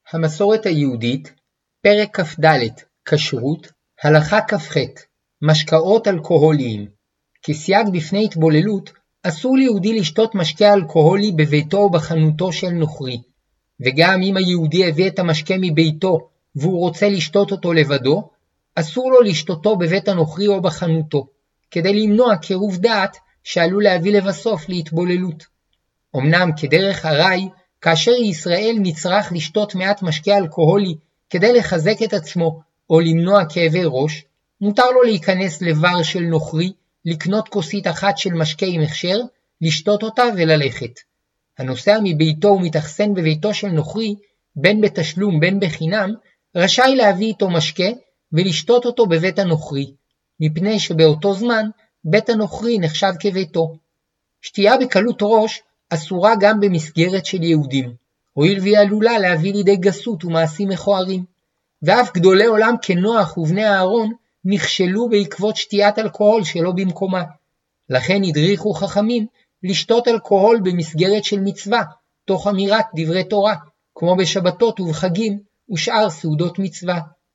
המסורת היהודית, פרק כ"ד, כשרות, הלכה כ"ח, משקאות אלכוהוליים. כסייג בפני התבוללות, אסור ליהודי לשתות משקה אלכוהולי בביתו או בחנותו של נוכרי. וגם אם היהודי הביא את המשקה מביתו והוא רוצה לשתות אותו לבדו, אסור לו לשתותו בבית הנוכרי או בחנותו, כדי למנוע קירוב דעת שעלול להביא לבסוף להתבוללות. אמנם כדרך הרי, כאשר ישראל נצרך לשתות מעט משקה אלכוהולי כדי לחזק את עצמו או למנוע כאבי ראש, מותר לו להיכנס לבר של נוכרי, לקנות כוסית אחת של משקה עם הכשר, לשתות אותה וללכת. הנוסע מביתו ומתאכסן בביתו של נוכרי, בין בתשלום בין בחינם, רשאי להביא איתו משקה ולשתות אותו בבית הנוכרי, מפני שבאותו זמן בית הנוכרי נחשב כביתו. שתייה בקלות ראש אסורה גם במסגרת של יהודים, הואיל והיא עלולה להביא לידי גסות ומעשים מכוערים. ואף גדולי עולם כנוח ובני אהרון נכשלו בעקבות שתיית אלכוהול שלא במקומה. לכן הדריכו חכמים לשתות אלכוהול במסגרת של מצווה, תוך אמירת דברי תורה, כמו בשבתות ובחגים ושאר סעודות מצווה.